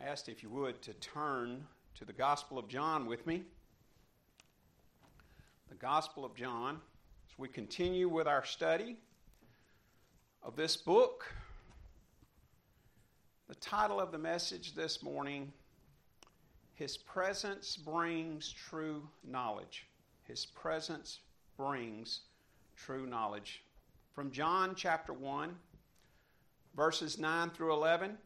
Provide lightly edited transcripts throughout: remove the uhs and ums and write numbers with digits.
asked if you would to turn to the Gospel of John with me. The Gospel of John, as we continue with our study of this book. The title of the message this morning, His Presence Brings True Knowledge. His presence brings true knowledge. From John chapter 1, verses 9 through 11.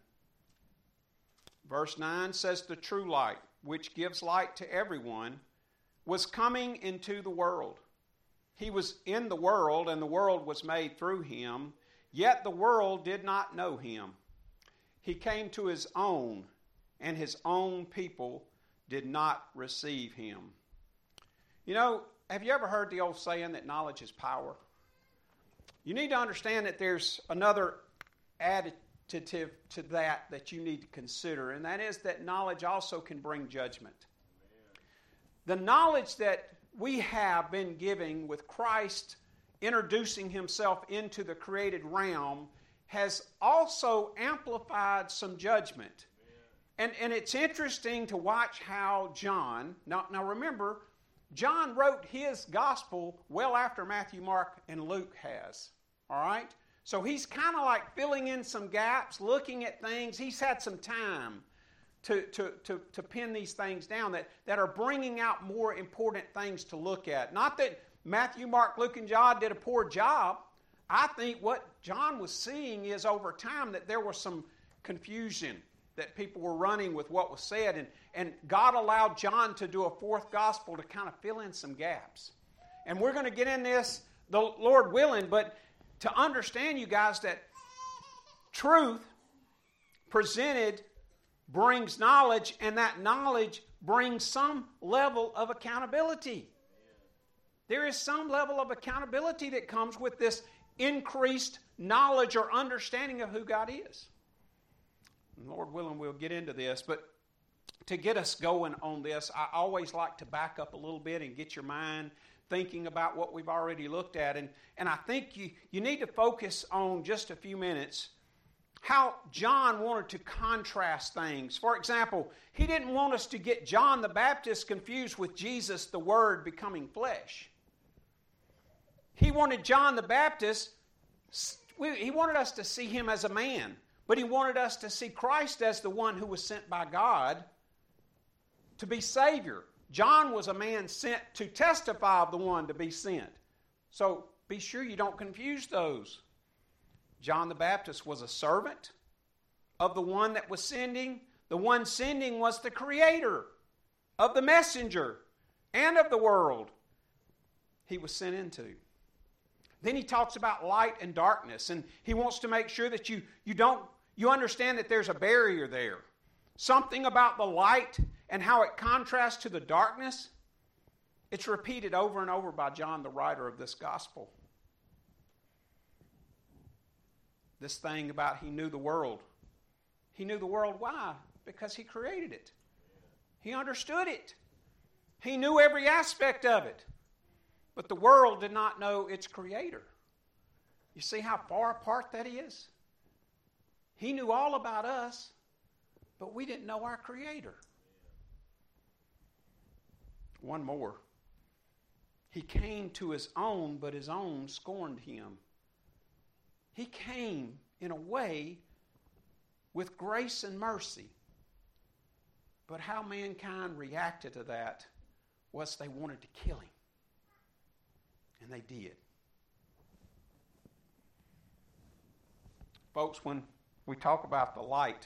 Verse 9 says, "The true light, which gives light to everyone, was coming into the world. He was in the world, and the world was made through him, yet the world did not know him. He came to his own, and his own people did not receive him." You know, have you ever heard the old saying that knowledge is power? You need to understand that there's another additive to that you need to consider, and that is that knowledge also can bring judgment. The knowledge that we have been giving with Christ introducing himself into the created realm has also amplified some judgment. And it's interesting to watch how John, now remember, John wrote his gospel well after Matthew, Mark, and Luke has. All right? So he's kind of like filling in some gaps, looking at things. He's had some time to pin these things down that are bringing out more important things to look at. Not that Matthew, Mark, Luke, and John did a poor job. I think what John was seeing is over time that there was some confusion, that people were running with what was said, and God allowed John to do a fourth gospel to kind of fill in some gaps. And we're going to get in this, the Lord willing, but to understand, you guys, that truth presented brings knowledge, and that knowledge brings some level of accountability. There is some level of accountability that comes with this increased knowledge or understanding of who God is. And Lord willing, we'll get into this, but to get us going on this, I always like to back up a little bit and get your mind thinking about what we've already looked at. And I think you need to focus on just a few minutes how John wanted to contrast things. For example, he didn't want us to get John the Baptist confused with Jesus, the Word, becoming flesh. He wanted John the Baptist, he wanted us to see him as a man, but he wanted us to see Christ as the one who was sent by God to be Savior. John was a man sent to testify of the one to be sent. So be sure you don't confuse those. John the Baptist was a servant of the one that was sending. The one sending was the creator of the messenger and of the world he was sent into. Then he talks about light and darkness, and he wants to make sure that you understand that there's a barrier there. Something about the light and how it contrasts to the darkness, it's repeated over and over by John, the writer of this gospel. This thing about he knew the world. He knew the world. Why? Because he created it. He understood it. He knew every aspect of it. But the world did not know its creator. You see how far apart that is? He knew all about us, but we didn't know our creator. One more. He came to his own, but his own scorned him. He came in a way with grace and mercy. But how mankind reacted to that was they wanted to kill him. And they did. Folks, when we talk about the light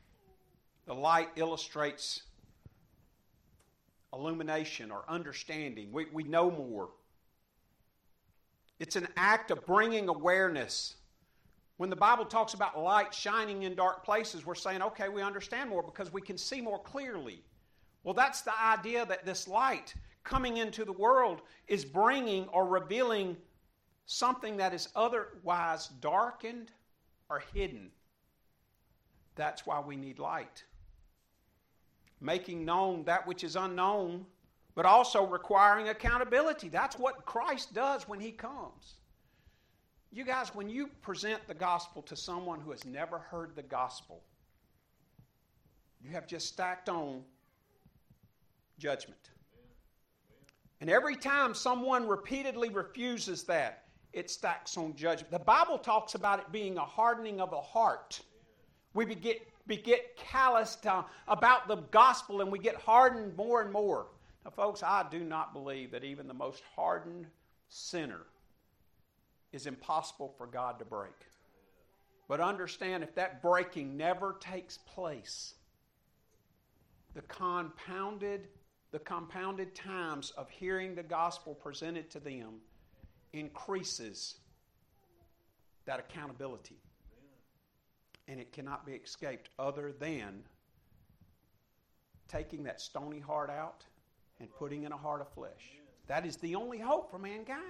illustrates illumination or understanding. We know more. It's an act of bringing awareness. When the Bible talks about light shining in dark places, we're saying, okay, we understand more because we can see more clearly. Well, that's the idea that this light coming into the world is bringing or revealing something that is otherwise darkened or hidden. That's why we need light. Making known that which is unknown, but also requiring accountability. That's what Christ does when he comes. You guys, when you present the gospel to someone who has never heard the gospel, you have just stacked on judgment. And every time someone repeatedly refuses that, it stacks on judgment. The Bible talks about it being a hardening of the heart. We get calloused about the gospel, and we get hardened more and more. Now, folks, I do not believe that even the most hardened sinner is impossible for God to break. But understand, if that breaking never takes place, the compounded times of hearing the gospel presented to them increases that accountability. And it cannot be escaped other than taking that stony heart out and putting in a heart of flesh. That is the only hope for mankind.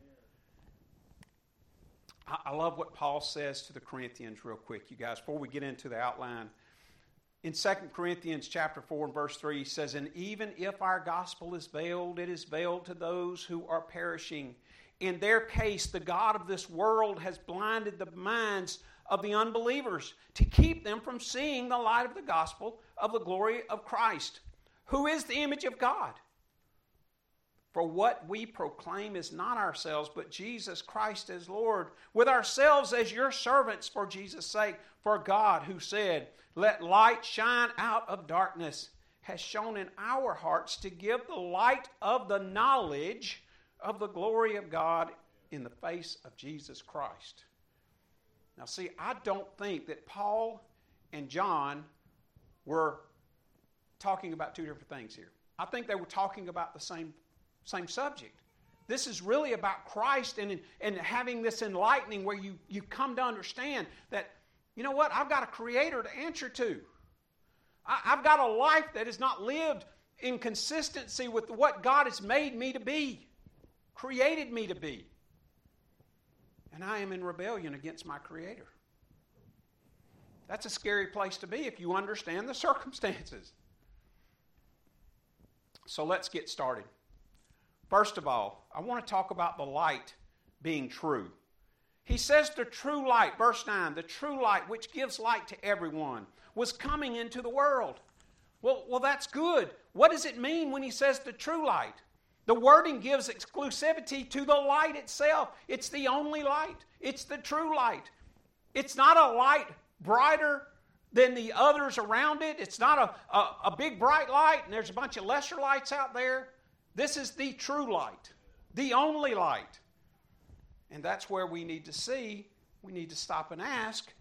I love what Paul says to the Corinthians real quick, you guys, before we get into the outline. In 2 Corinthians chapter 4 and verse 3, he says, "And even if our gospel is veiled, it is veiled to those who are perishing. In their case, the God of this world has blinded the minds of the unbelievers to keep them from seeing the light of the gospel of the glory of Christ, who is the image of God. For what we proclaim is not ourselves, but Jesus Christ as Lord, with ourselves as your servants for Jesus' sake. For God, who said, 'Let light shine out of darkness,' has shone in our hearts to give the light of the knowledge of the glory of God in the face of Jesus Christ." Now see, I don't think that Paul and John were talking about two different things here. I think they were talking about the same subject. This is really about Christ and having this enlightening where you come to understand that, you know what, I've got a Creator to answer to. I've got a life that is not lived in consistency with what God has made me to be, created me to be. And I am in rebellion against my Creator. That's a scary place to be if you understand the circumstances. So let's get started. First of all, I want to talk about the light being true. He says the true light, verse 9, the true light which gives light to everyone was coming into the world. Well, that's good. What does it mean when he says the true light? The wording gives exclusivity to the light itself. It's the only light. It's the true light. It's not a light brighter than the others around it. It's not a big bright light and there's a bunch of lesser lights out there. This is the true light, the only light. And that's where we need to see, we need to stop and ask,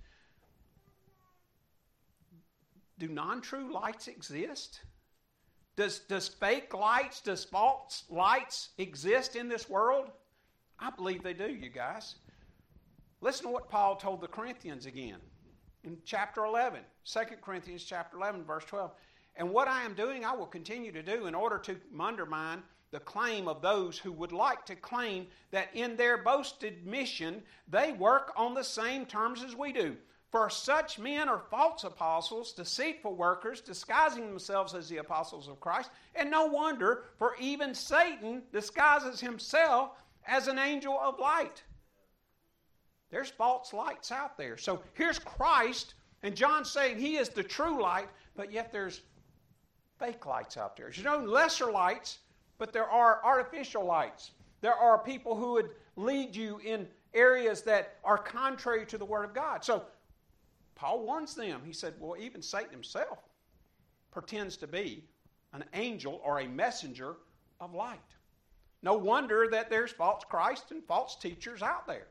do non-true lights exist? Does fake lights, does false lights exist in this world? I believe they do, you guys. Listen to what Paul told the Corinthians again in chapter 11, 2 Corinthians chapter 11, verse 12. "And what I am doing, I will continue to do in order to undermine the claim of those who would like to claim that in their boasted mission they work on the same terms as we do. For such men are false apostles, deceitful workers, disguising themselves as the apostles of Christ. And no wonder, for even Satan disguises himself as an angel of light." There's false lights out there. So here's Christ, and John's saying he is the true light, but yet there's fake lights out there. There's no lesser lights, but there are artificial lights. There are people who would lead you in areas that are contrary to the Word of God. So Paul warns them. He said, well, even Satan himself pretends to be an angel or a messenger of light. No wonder that there's false Christ and false teachers out there.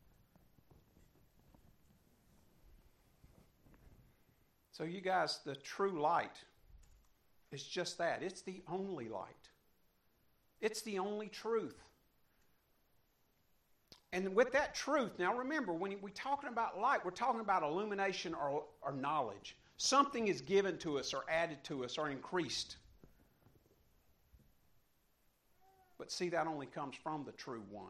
So you guys, the true light is just that. It's the only light. It's the only truth. And with that truth, now remember, when we're talking about light, we're talking about illumination or knowledge. Something is given to us or added to us or increased. But see, that only comes from the true one.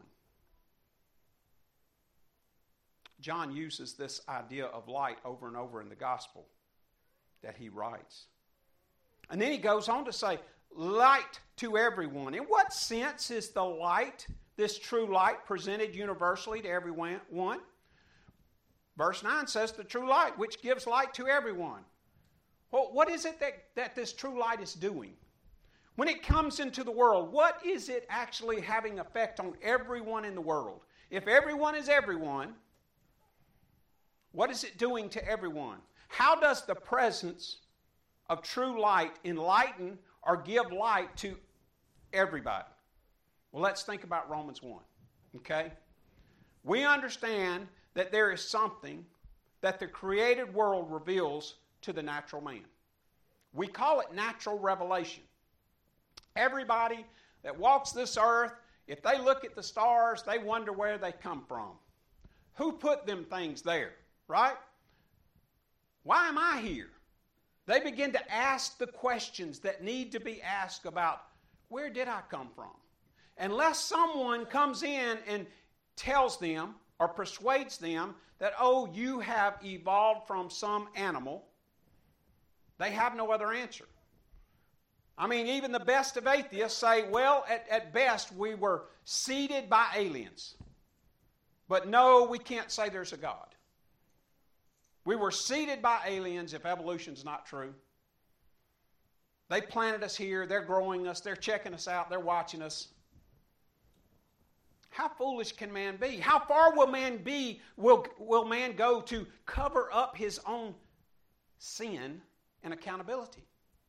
John uses this idea of light over and over in the gospel that he writes. And then he goes on to say, light to everyone. In what sense is the light, this true light, presented universally to everyone? Verse 9 says the true light, which gives light to everyone. Well, what is it that this true light is doing? When it comes into the world, what is it actually having effect on everyone in the world? If everyone is everyone, what is it doing to everyone? How does the presence of true light enlighten or give light to everybody? Well, let's think about Romans 1, okay? We understand that there is something that the created world reveals to the natural man. We call it natural revelation. Everybody that walks this earth, if they look at the stars, they wonder where they come from. Who put them things there, right? Why am I here? They begin to ask the questions that need to be asked about, where did I come from? Unless someone comes in and tells them or persuades them that, oh, you have evolved from some animal, they have no other answer. I mean, even the best of atheists say, well, at best, we were seeded by aliens. But no, we can't say there's a God. We were seeded by aliens if evolution's not true. They planted us here, they're growing us, they're checking us out, they're watching us. How foolish can man be? How far will man be, will man go to cover up his own sin and accountability?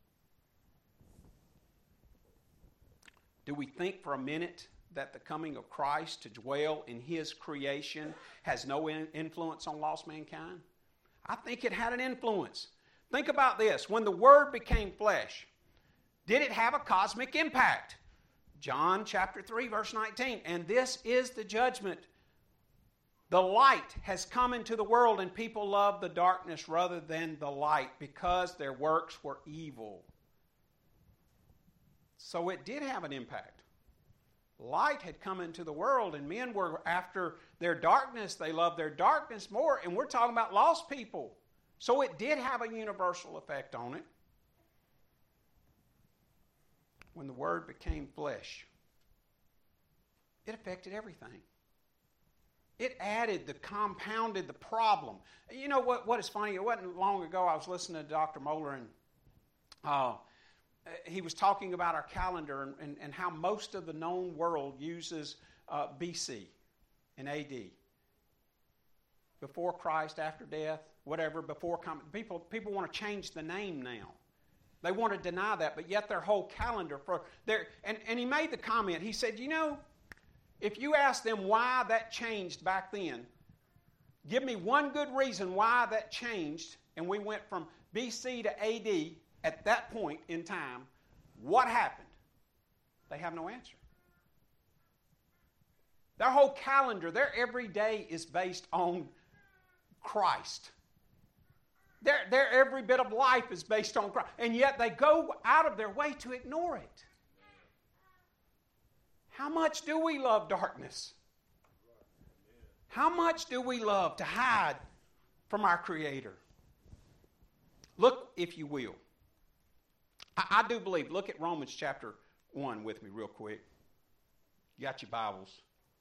Do we think for a minute that the coming of Christ to dwell in His creation has no influence on lost mankind? I think it had an influence. Think about this. When the Word became flesh, did it have a cosmic impact? John chapter 3, verse 19. And this is the judgment. The light has come into the world, and people love the darkness rather than the light because their works were evil. So it did have an impact. Light had come into the world, and men were after their darkness. They loved their darkness more, and we're talking about lost people. So it did have a universal effect on it. When the Word became flesh, it affected everything. It added, compounded the problem. You know what is funny? It wasn't long ago I was listening to Dr. Moeller, and he was talking about our calendar and how most of the known world uses BC and AD. Before Christ, after death, whatever, before coming. People want to change the name now. They want to deny that, but yet their whole calendar for their and he made the comment. He said, you know, if you ask them why that changed back then, give me one good reason why that changed, and we went from BC to AD at that point in time, what happened? They have no answer. Their whole calendar, their every day is based on Christ. Their every bit of life is based on Christ. And yet they go out of their way to ignore it. How much do we love darkness? How much do we love to hide from our Creator? Look, if you will. I do believe, look at Romans chapter 1 with me real quick. You got your Bibles.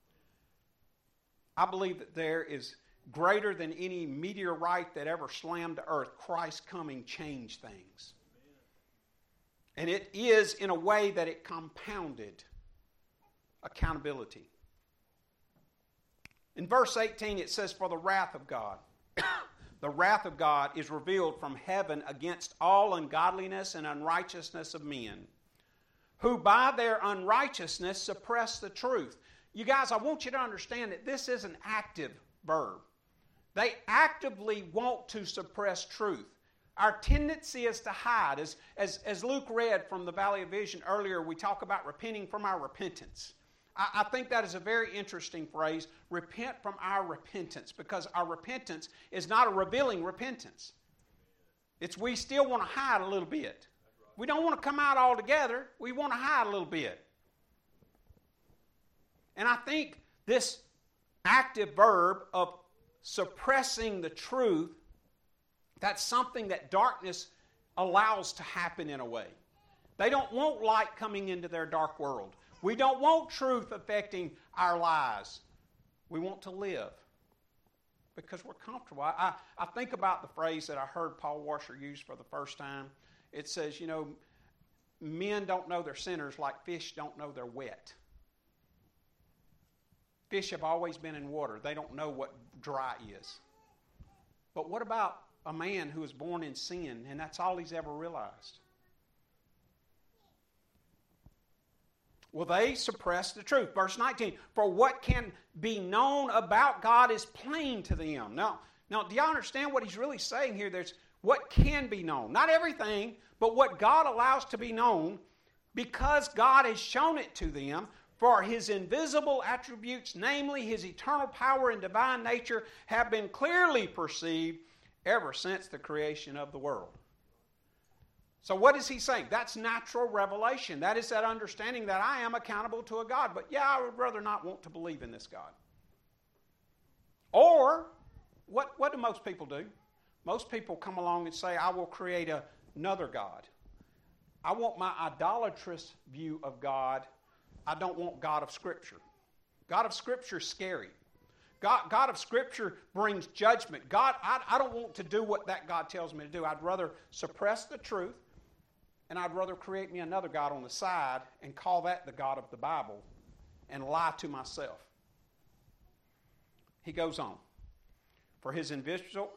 I believe that there is greater than any meteorite that ever slammed to earth. Christ's coming changed things. And it is in a way that it compounded accountability. In verse 18 it says, for the wrath of God. The wrath of God is revealed from heaven against all ungodliness and unrighteousness of men, who by their unrighteousness suppress the truth. You guys, I want you to understand that this is an active verb. They actively want to suppress truth. Our tendency is to hide. As Luke read from the Valley of Vision earlier, we talk about repenting from our repentance. I think that is a very interesting phrase, repent from our repentance, because our repentance is not a revealing repentance. It's we still want to hide a little bit. We don't want to come out altogether. We want to hide a little bit. And I think this active verb of suppressing the truth, that's something that darkness allows to happen in a way. They don't want light coming into their dark world. We don't want truth affecting our lives. We want to live. because we're comfortable. I think about the phrase that I heard Paul Washer use for the first time. It says, men don't know they're sinners like fish don't know they're wet. Fish have always been in water. They don't know what dry is. But what about a man who was born in sin and that's all he's ever realized? Well, they suppress the truth. Verse 19, for what can be known about God is plain to them. Now, do y'all understand what he's really saying here? There's what can be known. Not everything, but what God allows to be known because God has shown it to them. For his invisible attributes, namely his eternal power and divine nature, have been clearly perceived ever since the creation of the world. So what is he saying? That's natural revelation. That is that understanding that I am accountable to a God. But I would rather not want to believe in this God. Or, what do most people do? Most people come along and say, I will create another God. I want my idolatrous view of God. I don't want God of Scripture. God of Scripture is scary. God of Scripture brings judgment. I don't want to do what that God tells me to do. I'd rather suppress the truth, and I'd rather create me another God on the side and call that the God of the Bible and lie to myself. He goes on. For his invisible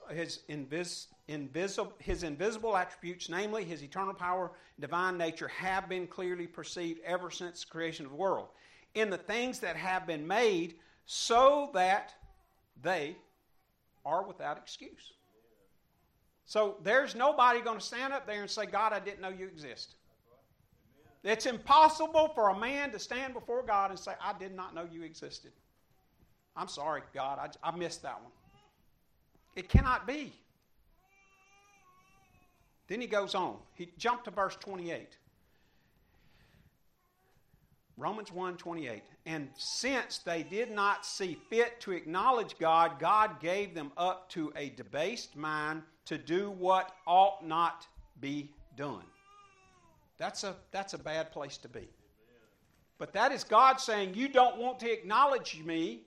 attributes, namely his eternal power, divine nature, have been clearly perceived ever since the creation of the world, in the things that have been made, so that they are without excuse. So there's nobody going to stand up there and say, God, I didn't know you exist. It's impossible for a man to stand before God and say, I did not know you existed. I'm sorry, God, I missed that one. It cannot be. Then he goes on. He jumped to verse 28. Romans 1:28. And since they did not see fit to acknowledge God, God gave them up to a debased mind to do what ought not be done. That's a bad place to be. But that is God saying, you don't want to acknowledge me.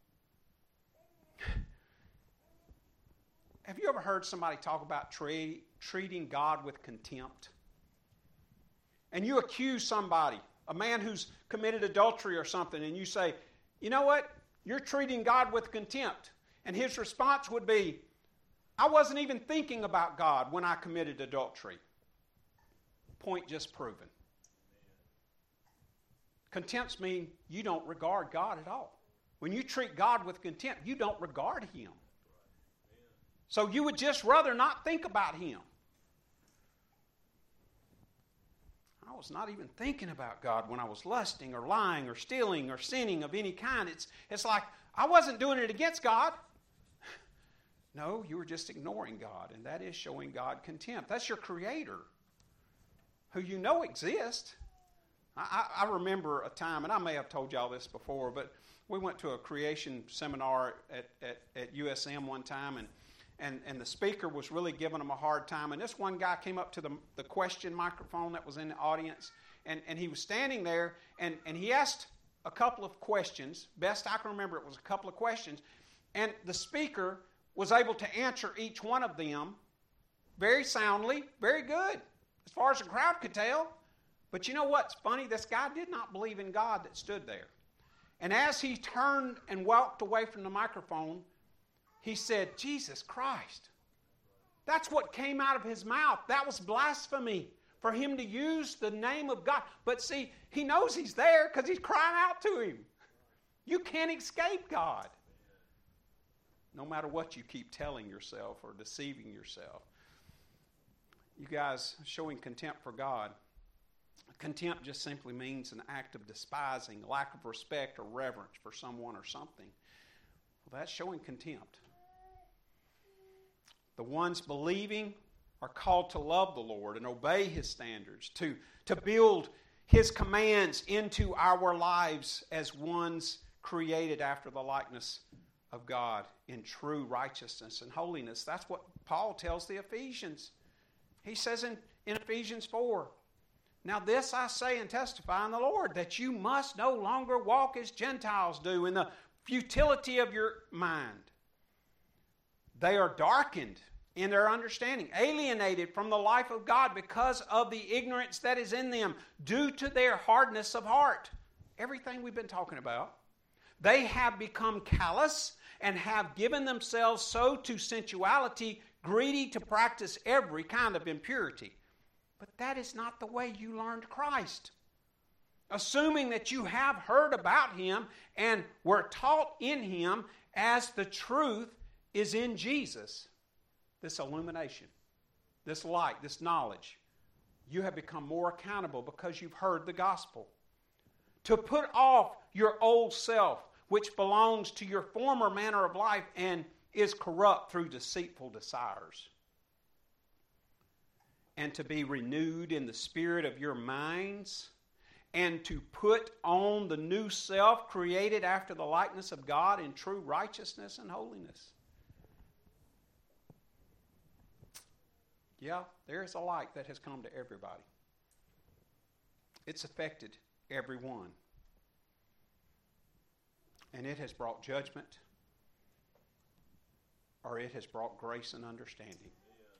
Have you ever heard somebody talk about treating God with contempt? And you accuse somebody, a man who's committed adultery or something, and you say, you know what? You're treating God with contempt. And his response would be, I wasn't even thinking about God when I committed adultery. Point just proven. Contempt means you don't regard God at all. When you treat God with contempt, you don't regard him. So you would just rather not think about him. I was not even thinking about God when I was lusting or lying or stealing or sinning of any kind. It's like I wasn't doing it against God. No, you were just ignoring God, and that is showing God contempt. That's your Creator, who you know exists. I remember a time, and I may have told y'all this before, but we went to a creation seminar at USM one time, and the speaker was really giving them a hard time. And this one guy came up to the question microphone that was in the audience, and he was standing there, and he asked a couple of questions. Best I can remember, it was a couple of questions. And the speaker was able to answer each one of them very soundly, very good, as far as the crowd could tell. But you know what's funny? This guy did not believe in God that stood there. And as he turned and walked away from the microphone, he said, Jesus Christ. That's what came out of his mouth. That was blasphemy for him to use the name of God. But see, he knows he's there because he's crying out to him. You can't escape God. No matter what you keep telling yourself or deceiving yourself. You guys showing contempt for God. Contempt just simply means an act of despising, lack of respect or reverence for someone or something. Well, that's showing contempt. The ones believing are called to love the Lord and obey his standards, to build his commands into our lives as ones created after the likeness of God in true righteousness and holiness. That's what Paul tells the Ephesians. He says in Ephesians 4, now this I say and testify in the Lord, that you must no longer walk as Gentiles do in the futility of your mind. They are darkened in their understanding, alienated from the life of God because of the ignorance that is in them due to their hardness of heart. Everything we've been talking about. They have become callous and have given themselves so to sensuality, greedy to practice every kind of impurity. But that is not the way you learned Christ. Assuming that you have heard about Him and were taught in Him as the truth is in Jesus, this illumination, this light, this knowledge, you have become more accountable because you've heard the gospel. To put off your old self, which belongs to your former manner of life and is corrupt through deceitful desires. And to be renewed in the spirit of your minds, and to put on the new self created after the likeness of God in true righteousness and holiness. Yeah, there's a light that has come to everybody. It's affected everyone. And it has brought judgment, or it has brought grace and understanding.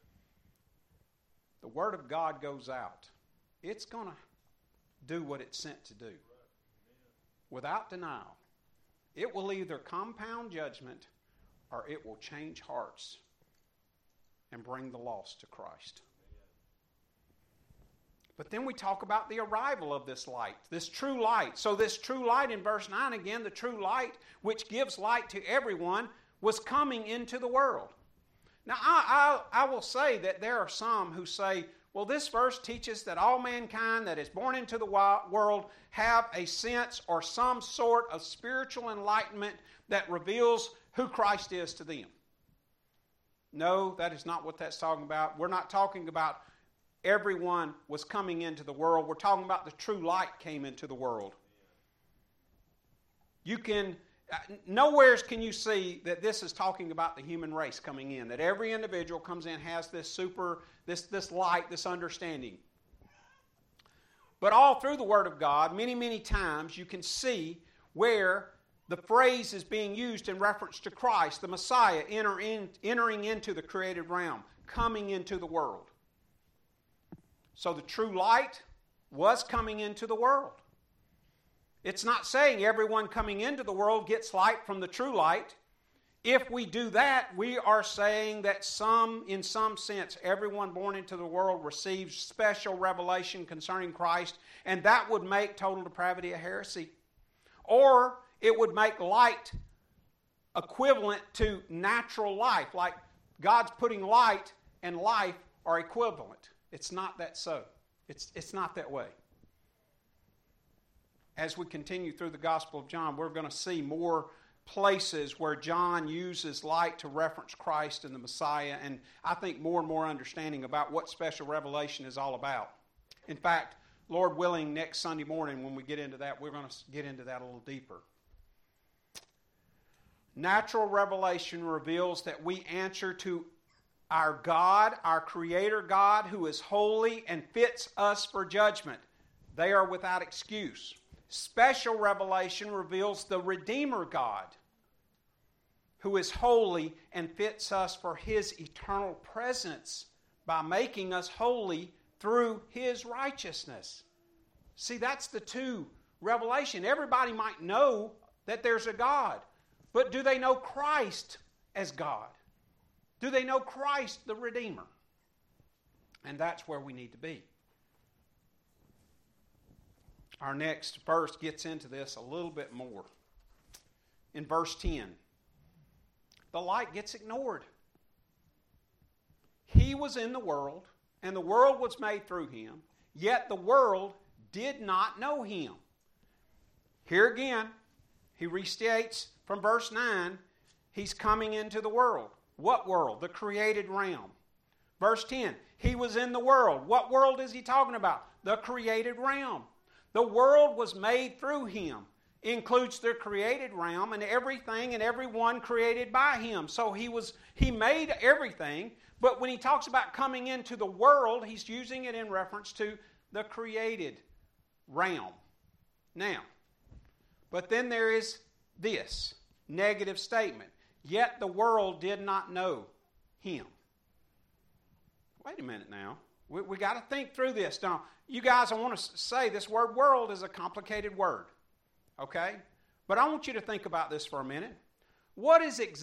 The Word of God goes out. It's going to do what it's sent to do. Without denial. It will either compound judgment or it will change hearts and bring the lost to Christ. But then we talk about the arrival of this light, this true light. So this true light in verse 9 again, the true light which gives light to everyone was coming into the world. Now I will say that there are some who say, well, this verse teaches that all mankind that is born into the world have a sense or some sort of spiritual enlightenment that reveals who Christ is to them. No, that is not what that's talking about. We're not talking about everyone was coming into the world. We're talking about the true light came into the world. Nowhere can you see that this is talking about the human race coming in, that every individual comes in, has this light, this understanding. But all through the Word of God, many, many times you can see where the phrase is being used in reference to Christ, the Messiah, entering into the created realm, coming into the world. So the true light was coming into the world. It's not saying everyone coming into the world gets light from the true light. If we do that, we are saying that in some sense, everyone born into the world receives special revelation concerning Christ, and that would make total depravity a heresy. Or it would make light equivalent to natural life, like God's putting light and life are equivalent. It's not that so. It's not that way. As we continue through the Gospel of John, we're going to see more places where John uses light to reference Christ and the Messiah, and I think more and more understanding about what special revelation is all about. In fact, Lord willing, next Sunday morning when we get into that, we're going to get into that a little deeper. Natural revelation reveals that we answer to our God, our Creator God, who is holy and fits us for judgment. They are without excuse. Special revelation reveals the Redeemer God, who is holy and fits us for His eternal presence by making us holy through His righteousness. See, that's the two revelation. Everybody might know that there's a God, but do they know Christ as God? Do they know Christ the Redeemer? And that's where we need to be. Our next verse gets into this a little bit more. In verse 10, the light gets ignored. He was in the world, and the world was made through Him, yet the world did not know Him. Here again, he restates from verse 9, He's coming into the world. What world? The created realm. Verse 10, He was in the world. What world is He talking about? The created realm. The world was made through Him. It includes the created realm and everything and everyone created by Him. So He made everything, but when He talks about coming into the world, He's using it in reference to the created realm. Now, but then there is this negative statement. yet the world did not know him. Wait a minute now. We got to think through this. Now, you guys, I want to say this word world is a complicated word. Okay? But I want you to think about this for a minute. What is it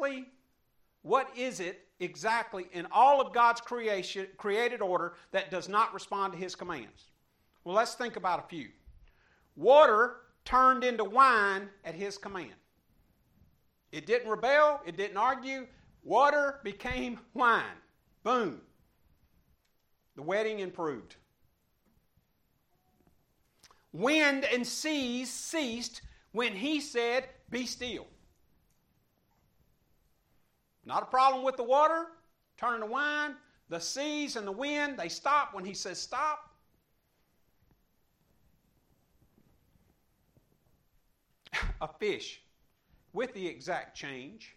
exactly in all of God's created order that does not respond to his commands? Well, let's think about a few. Water turned into wine at his command. It didn't rebel. It didn't argue. Water became wine. Boom. The wedding improved. Wind and seas ceased when he said, "Be still." Not a problem with the water turning to wine. The seas and the wind, they stop when he says stop. A fish with the exact change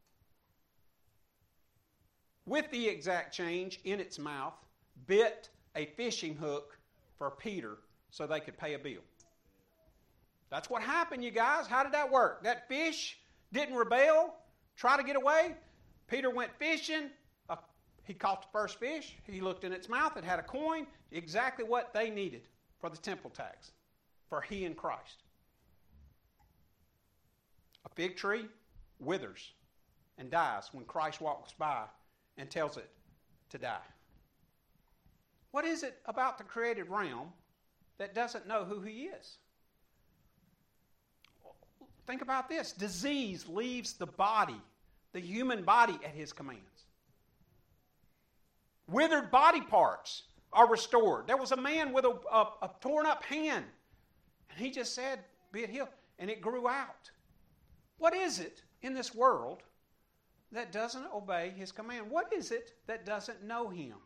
in its mouth bit a fishing hook for Peter so they could pay a bill. That's what happened, you guys. How did that work? That fish didn't rebel, try to get away. Peter went fishing. He caught the first fish. He looked in its mouth. It had a coin, exactly what they needed for the temple tax, for he and Christ. A fig tree withers and dies when Christ walks by and tells it to die. What is it about the created realm that doesn't know who he is? Think about this. Disease leaves the body, the human body, at his commands. Withered body parts are restored. There was a man with a torn up hand, and he just said, "Be it healed," and it grew out. What is it in this world that doesn't obey his command? What is it that doesn't know him?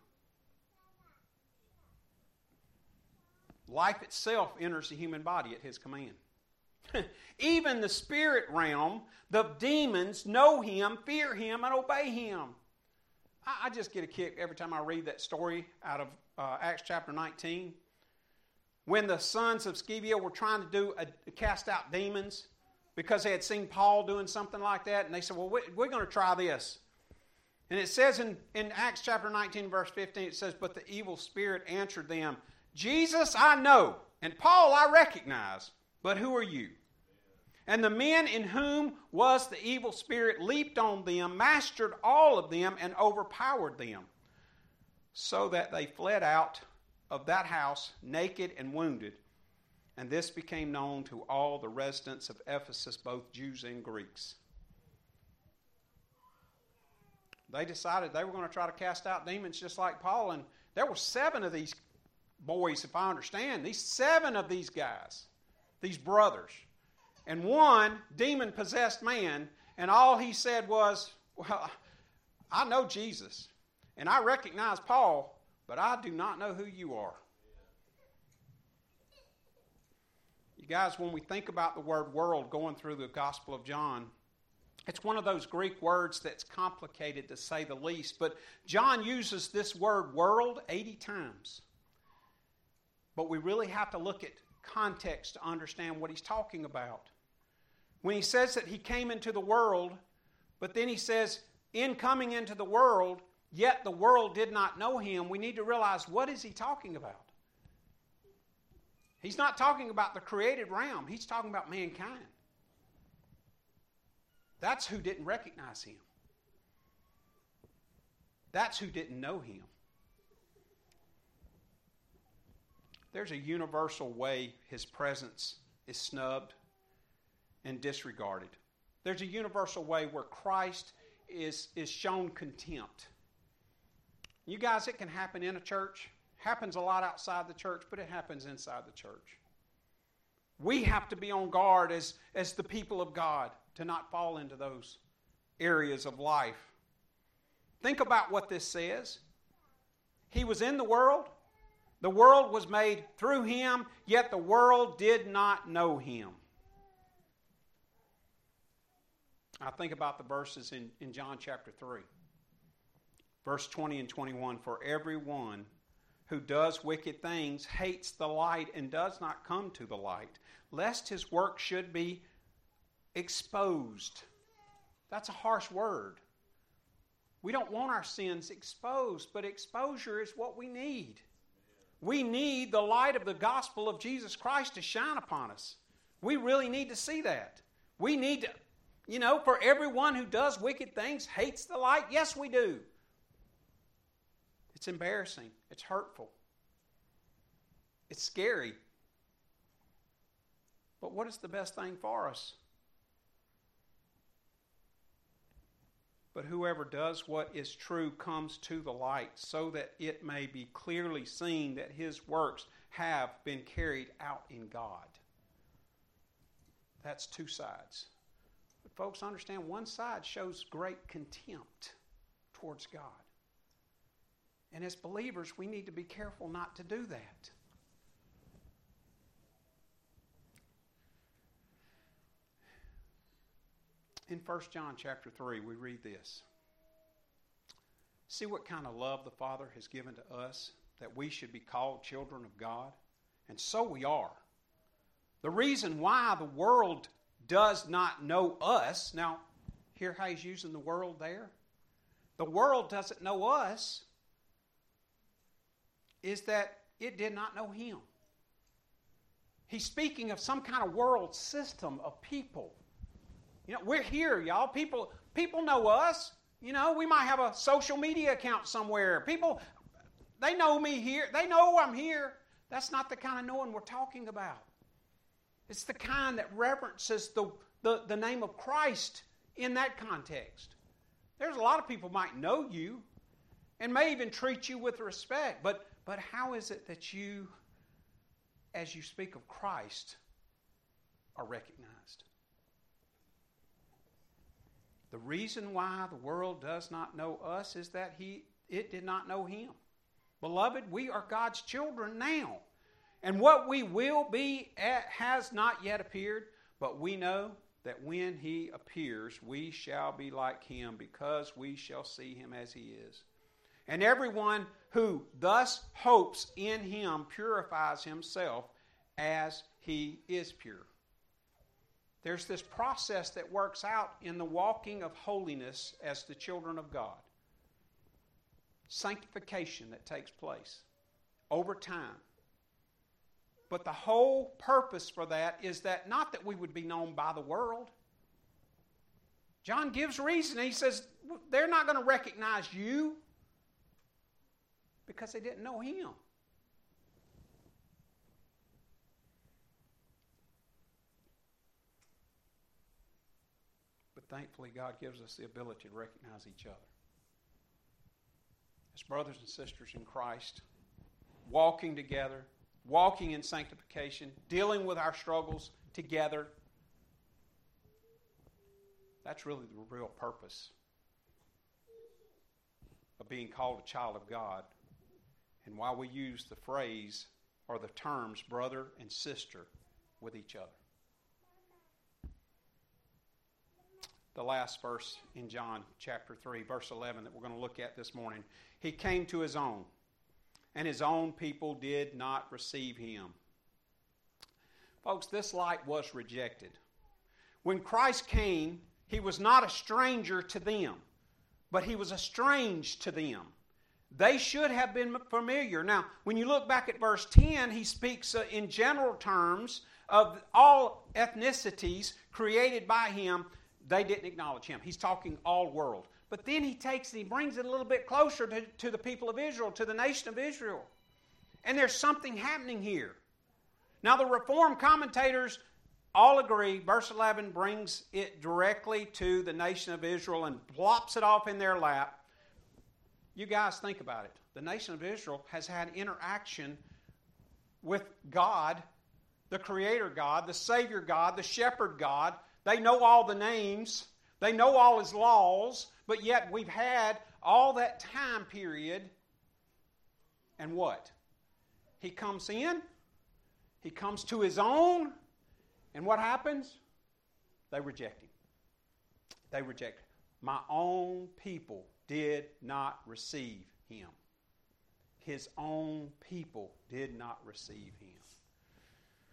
Life itself enters the human body at his command. Even the spirit realm, the demons know him, fear him, and obey him. I just get a kick every time I read that story out of Acts chapter 19. When the sons of Sceva were trying to cast out demons because they had seen Paul doing something like that, and they said, "Well, we're going to try this." And it says in Acts chapter 19, verse 15, it says, "But the evil spirit answered them, 'Jesus I know, and Paul I recognize, but who are you?' And the men in whom was the evil spirit leaped on them, mastered all of them, and overpowered them, so that they fled out of that house naked and wounded. And this became known to all the residents of Ephesus, both Jews and Greeks." They decided they were going to try to cast out demons just like Paul, and there were 7 of these boys, if I understand, these 7 of these guys, these brothers, and one demon-possessed man, and all he said was, "Well, I know Jesus, and I recognize Paul, but I do not know who you are." You guys, when we think about the word world going through the Gospel of John, it's one of those Greek words that's complicated to say the least, but John uses this word world 80 times. But we really have to look at context to understand what he's talking about. When he says that he came into the world, but then he says, in coming into the world, yet the world did not know him, we need to realize, what is he talking about? He's not talking about the created realm. He's talking about mankind. That's who didn't recognize him. That's who didn't know him. There's a universal way his presence is snubbed and disregarded. There's a universal way where Christ is shown contempt. You guys, it can happen in a church. Happens a lot outside the church, but it happens inside the church. We have to be on guard as the people of God to not fall into those areas of life. Think about what this says. He was in the world. The world was made through him, yet the world did not know him. I think about the verses in John chapter 3. Verse 20 and 21, "For everyone who does wicked things hates the light and does not come to the light, lest his work should be exposed. That's a harsh word. We don't want our sins exposed, but exposure is what we need. We need the light of the gospel of Jesus Christ to shine upon us. We really need to see that. We need to, for everyone who does wicked things hates the light. Yes, we do. It's embarrassing. It's hurtful. It's scary. But what is the best thing for us? But whoever does what is true comes to the light, so that it may be clearly seen that his works have been carried out in God. That's two sides. But folks, understand, one side shows great contempt towards God. And as believers, we need to be careful not to do that. In 1 John chapter 3, we read this. See what kind of love the Father has given to us, that we should be called children of God? And so we are. The reason why the world does not know us, now, hear how he's using the world there? The world doesn't know us, is that it did not know him. He's speaking of some kind of world system of people. We're here, y'all. People know us. We might have a social media account somewhere. People, they know me here. They know I'm here. That's not the kind of knowing we're talking about. It's the kind that reverences the name of Christ in that context. There's a lot of people might know you and may even treat you with respect. But how is it that you, as you speak of Christ, are recognized? The reason why the world does not know us is that it did not know him. Beloved, we are God's children now. And what we will be has not yet appeared, but we know that when he appears, we shall be like him, because we shall see him as he is. And everyone who thus hopes in him purifies himself as he is pure. There's this process that works out in the walking of holiness as the children of God. Sanctification that takes place over time. But the whole purpose for that is that not that we would be known by the world. John gives reason. He says they're not going to recognize you because they didn't know him. Thankfully, God gives us the ability to recognize each other. As brothers and sisters in Christ, walking together, walking in sanctification, dealing with our struggles together. That's really the real purpose of being called a child of God. And why we use the phrase or the terms brother and sister with each other. The last verse in John chapter 3, verse 11 that we're going to look at this morning. He came to his own, and his own people did not receive him. Folks, this light was rejected. When Christ came, he was not a stranger to them, but he was estranged to them. They should have been familiar. Now, when you look back at verse 10, he speaks in general terms of all ethnicities created by him. They didn't acknowledge him. He's talking all world. But then he brings it a little bit closer to the people of Israel, to the nation of Israel. And there's something happening here. Now the Reformed commentators all agree, verse 11 brings it directly to the nation of Israel and plops it off in their lap. You guys think about it. The nation of Israel has had interaction with God, the Creator God, the Savior God, the Shepherd God. They know all the names. They know all his laws. But yet we've had all that time period. And what? He comes in. He comes to his own. And what happens? They reject him. They reject him. My own people did not receive him. His own people did not receive him.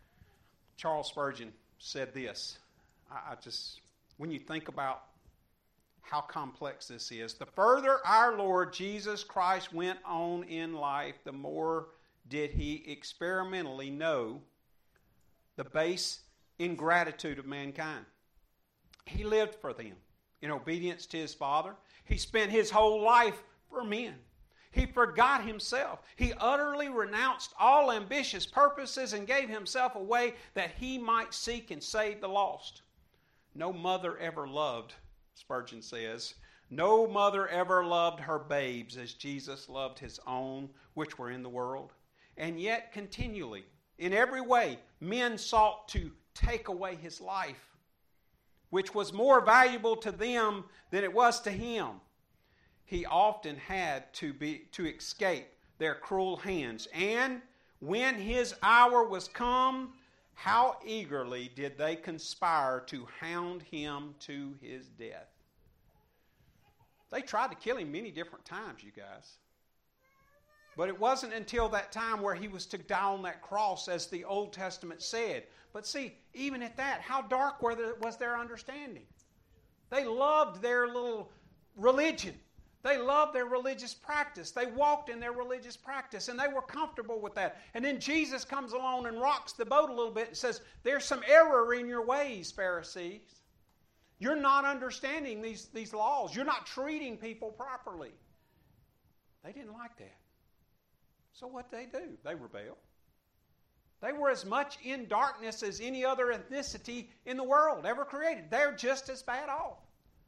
Charles Spurgeon said this. When you think about how complex this is. The further our Lord Jesus Christ went on in life, the more did he experimentally know the base ingratitude of mankind. He lived for them in obedience to his Father. He spent his whole life for men. He forgot himself. He utterly renounced all ambitious purposes and gave himself away that he might seek and save the lost. No mother ever loved, Spurgeon says, no mother ever loved her babes as Jesus loved his own, which were in the world. And yet continually, in every way, men sought to take away his life, which was more valuable to them than it was to him. He often had to escape their cruel hands. And when his hour was come, how eagerly did they conspire to hound him to his death. They tried to kill him many different times, you guys. But it wasn't until that time where he was to die on that cross, as the Old Testament said. But see, even at that, how dark was their understanding? They loved their little religion. They loved their religious practice. They walked in their religious practice, and they were comfortable with that. And then Jesus comes along and rocks the boat a little bit and says, there's some error in your ways, Pharisees. You're not understanding these laws. You're not treating people properly. They didn't like that. So what did they do? They rebelled. They were as much in darkness as any other ethnicity in the world ever created. They're just as bad off.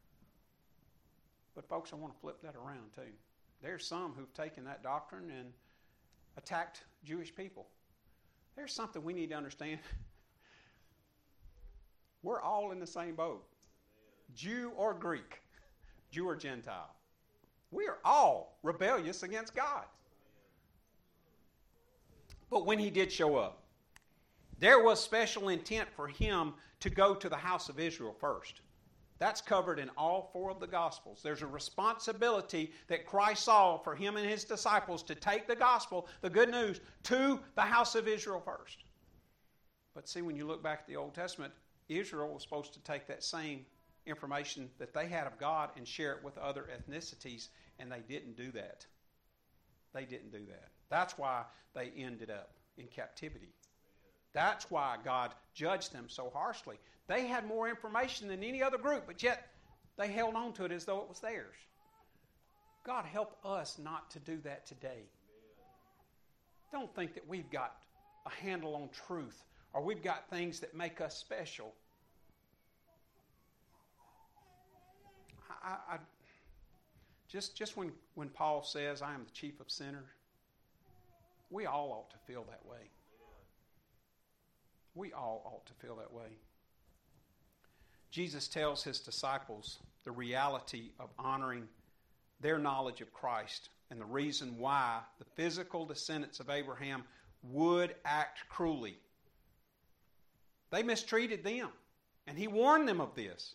But folks, I want to flip that around too. There's some who've taken that doctrine and attacked Jewish people. There's something we need to understand. We're all in the same boat. Jew or Greek, Jew or Gentile. We are all rebellious against God. But when he did show up, there was special intent for him to go to the house of Israel first. That's covered in all 4 of the Gospels. There's a responsibility that Christ saw for him and his disciples to take the gospel, the good news, to the house of Israel first. But see, when you look back at the Old Testament, Israel was supposed to take that same information that they had of God and share it with other ethnicities, and they didn't do that. They didn't do that. That's why they ended up in captivity. That's why God judged them so harshly. They had more information than any other group, but yet they held on to it as though it was theirs. God, help us not to do that today. Don't think that we've got a handle on truth or we've got things that make us special. Just when Paul says, I am the chief of sinners, we all ought to feel that way. We all ought to feel that way. Jesus tells his disciples the reality of honoring their knowledge of Christ and the reason why the physical descendants of Abraham would act cruelly. They mistreated them, and he warned them of this.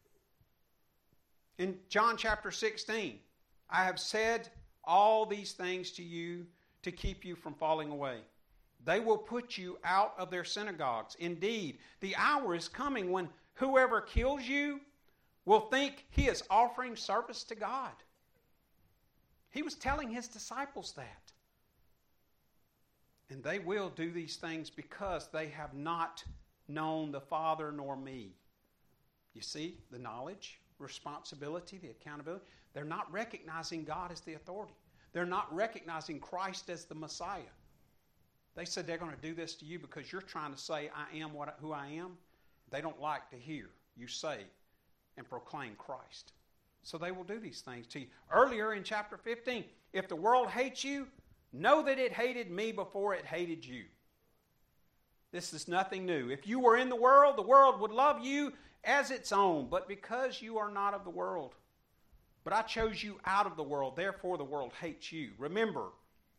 In John chapter 16, I have said all these things to you to keep you from falling away. They will put you out of their synagogues. Indeed, the hour is coming when whoever kills you will think he is offering service to God. He was telling his disciples that. And they will do these things because they have not known the Father nor me. You see, the knowledge, responsibility, the accountability. They're not recognizing God as the authority. They're not recognizing Christ as the Messiah. They said they're going to do this to you because you're trying to say, I am who I am. They don't like to hear you say and proclaim Christ. So they will do these things to you. Earlier in chapter 15, if the world hates you, know that it hated me before it hated you. This is nothing new. If you were in the world would love you as its own. But because you are not of the world, but I chose you out of the world, therefore the world hates you. Remember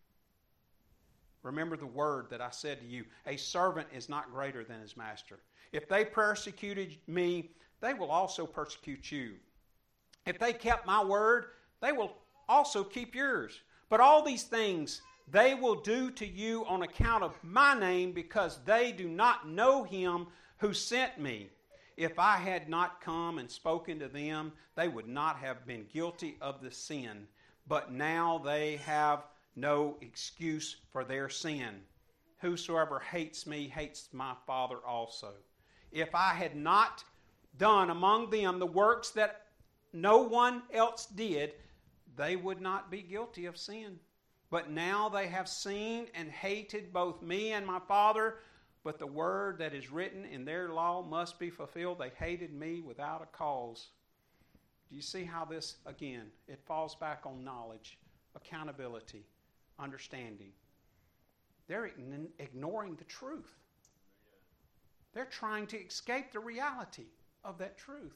the word that I said to you. A servant is not greater than his master. If they persecuted me, they will also persecute you. If they kept my word, they will also keep yours. But all these things they will do to you on account of my name, because they do not know him who sent me. If I had not come and spoken to them, they would not have been guilty of the sin. But now they have no excuse for their sin. Whosoever hates me hates my Father also. If I had not done among them the works that no one else did, they would not be guilty of sin. But now they have seen and hated both me and my Father. But the word that is written in their law must be fulfilled. They hated me without a cause. Do you see how this, again, it falls back on knowledge, accountability, understanding. They're ignoring the truth. They're trying to escape the reality of that truth.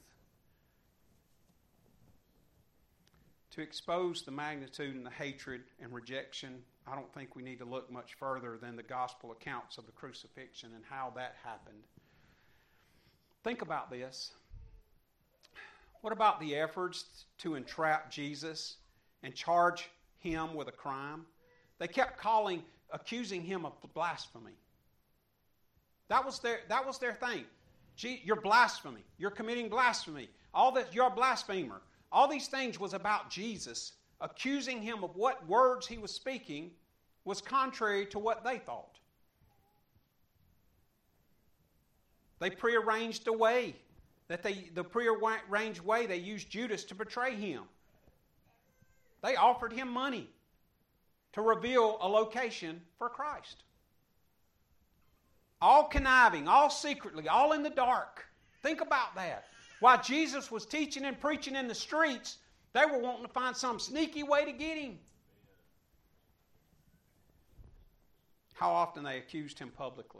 To expose the magnitude and the hatred and rejection, I don't think we need to look much further than the gospel accounts of the crucifixion and how that happened. Think about this. What about the efforts to entrap Jesus and charge him with a crime? They kept accusing him of blasphemy. That was their thing. You're blasphemy. You're committing blasphemy. All that, you're a blasphemer. All these things was about Jesus. Accusing him of what words he was speaking was contrary to what they thought. They prearranged a way. The prearranged way they used Judas to betray him. They offered him money to reveal a location for Christ. All conniving, all secretly, all in the dark. Think about that. While Jesus was teaching and preaching in the streets, they were wanting to find some sneaky way to get him. How often they accused him publicly.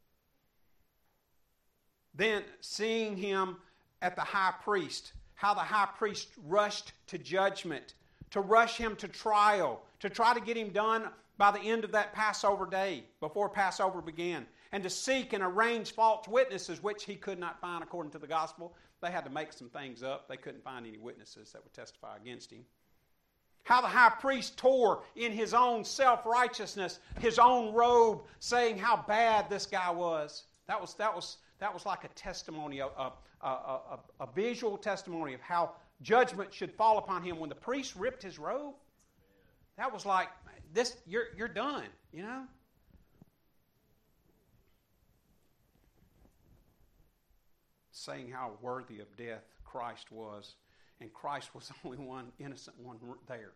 Then seeing him at the high priest, how the high priest rushed to judgment, to rush him to trial, to try to get him done by the end of that Passover day, before Passover began, and to seek and arrange false witnesses, which he could not find according to the gospel. They had to make some things up. They couldn't find any witnesses that would testify against him. How the high priest tore in his own self-righteousness, his own robe, saying how bad this guy was. That was like a testimony, a visual testimony of how judgment should fall upon him. When the priest ripped his robe, that was like, this, you're done, you know? Saying how worthy of death Christ was, and Christ was the only one, innocent one there. Amen.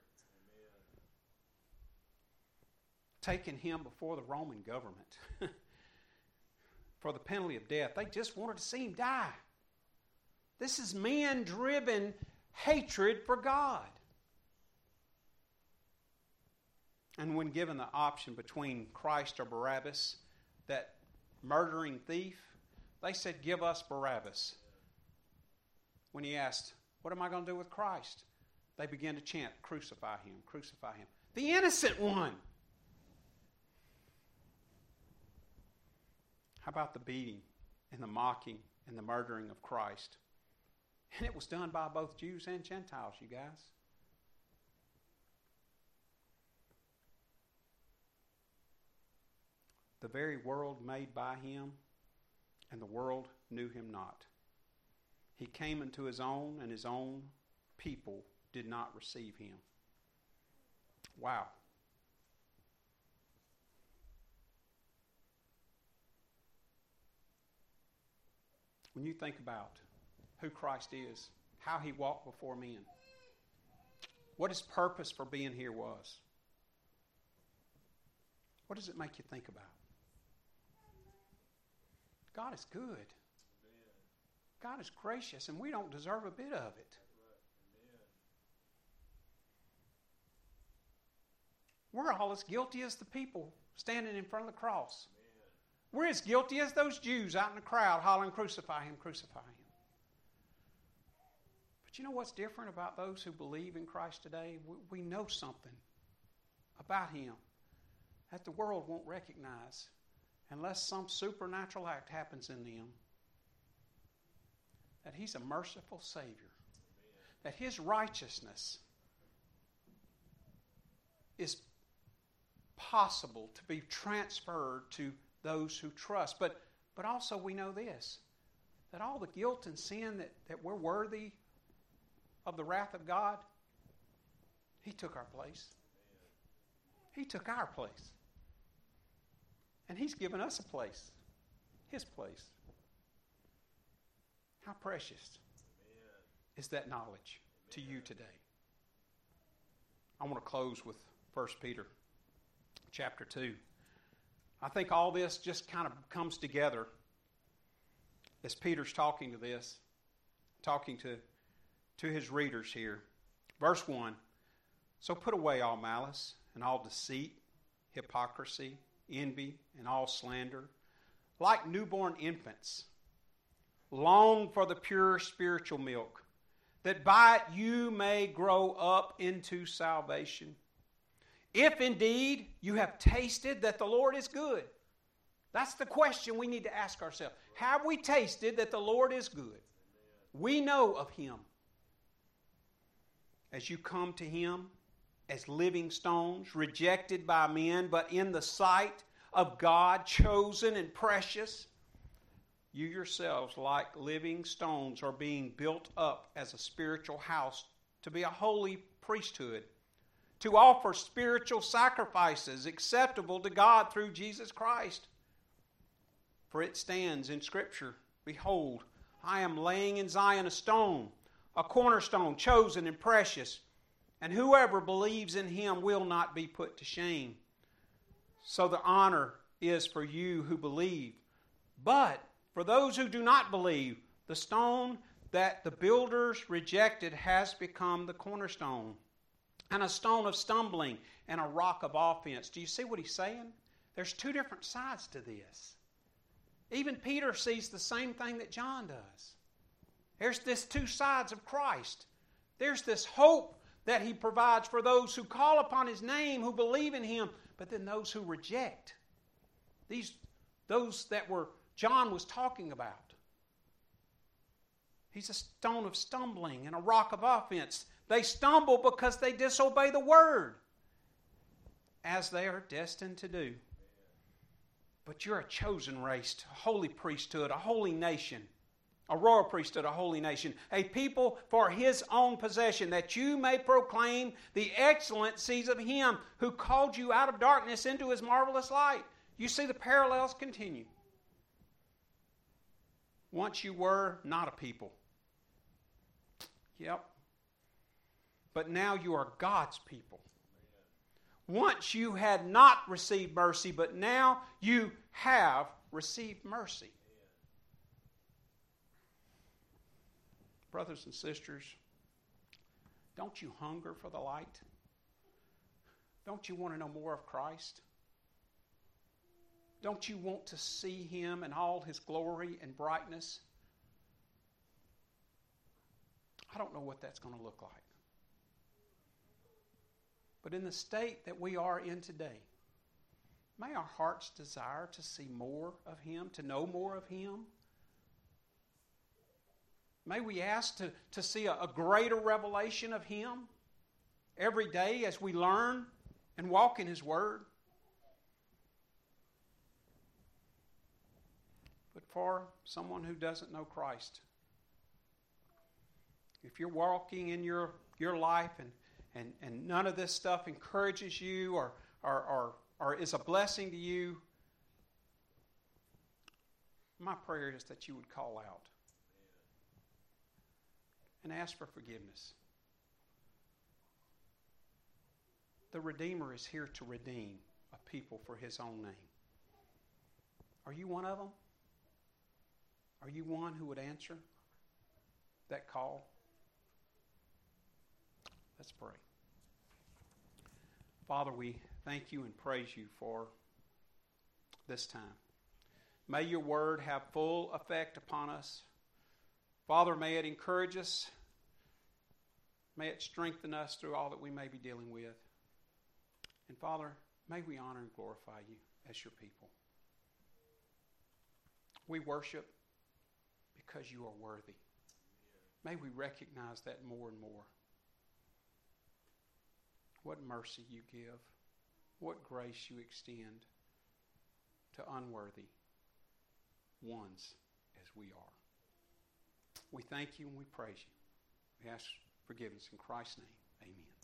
Taking him before the Roman government for the penalty of death. They just wanted to see him die. This is man-driven hatred for God. And when given the option between Christ or Barabbas, that murdering thief, they said, give us Barabbas. When he asked, what am I going to do with Christ? They began to chant, crucify him, crucify him. The innocent one. How about the beating and the mocking and the murdering of Christ? And it was done by both Jews and Gentiles, you guys. The very world made by him, and the world knew him not. He came into his own, and his own people did not receive him. Wow. When you think about who Christ is, how he walked before men, what his purpose for being here was, what does it make you think about? God is good. God is gracious, and we don't deserve a bit of it. We're all as guilty as the people standing in front of the cross. We're as guilty as those Jews out in the crowd hollering, crucify him, crucify him. But you know what's different about those who believe in Christ today? We know something about him that the world won't recognize unless some supernatural act happens in them. That he's a merciful Savior. That his righteousness is possible to be transferred to those who trust. But also we know this, that all the guilt and sin that we're worthy of the wrath of God, He took our place. He took our place. And He's given us a place. His place. How precious is that knowledge to you today? I want to close with 1 Peter chapter 2. I think all this just kind of comes together as Peter's talking to his readers here. Verse 1, so put away all malice and all deceit, hypocrisy, envy, and all slander. Like newborn infants, long for the pure spiritual milk, that by it you may grow up into salvation. If indeed you have tasted that the Lord is good. That's the question we need to ask ourselves. Have we tasted that the Lord is good? We know of Him. As you come to Him as living stones, rejected by men, but in the sight of God, chosen and precious, you yourselves, like living stones, are being built up as a spiritual house to be a holy priesthood, to offer spiritual sacrifices acceptable to God through Jesus Christ. For it stands in Scripture, behold, I am laying in Zion a stone, a cornerstone, chosen and precious, and whoever believes in Him will not be put to shame. So the honor is for you who believe. But for those who do not believe, the stone that the builders rejected has become the cornerstone, and a stone of stumbling and a rock of offense. Do you see what he's saying? There's two different sides to this. Even Peter sees the same thing that John does. There's this two sides of Christ. There's this hope that He provides for those who call upon His name, who believe in Him, but then those who reject. Those that were John was talking about. He's a stone of stumbling and a rock of offense. They stumble because they disobey the Word, as they are destined to do. But you're a chosen race, a holy priesthood, a holy nation, a royal priesthood, a holy nation, a people for His own possession, that you may proclaim the excellencies of Him who called you out of darkness into His marvelous light. You see the parallels continue. Once you were not a people. Yep. But now you are God's people. Once you had not received mercy, but now you have received mercy. Brothers and sisters, don't you hunger for the light? Don't you want to know more of Christ? Don't you want to see Him in all His glory and brightness? I don't know what that's going to look like. But in the state that we are in today, may our hearts desire to see more of Him, to know more of Him. May we ask to see a greater revelation of Him every day as we learn and walk in His Word. But for someone who doesn't know Christ, if you're walking in your life and none of this stuff encourages you or is a blessing to you, my prayer is that you would call out and ask for forgiveness. The Redeemer is here to redeem a people for His own name. Are you one of them? Are you one who would answer that call? Let's pray. Father, we thank You and praise You for this time. May Your word have full effect upon us. Father, may it encourage us. May it strengthen us through all that we may be dealing with. And Father, may we honor and glorify You as Your people. We worship because You are worthy. May we recognize that more and more. What mercy You give. What grace You extend to unworthy ones as we are. We thank you and we praise you. We ask forgiveness in Christ's name. Amen.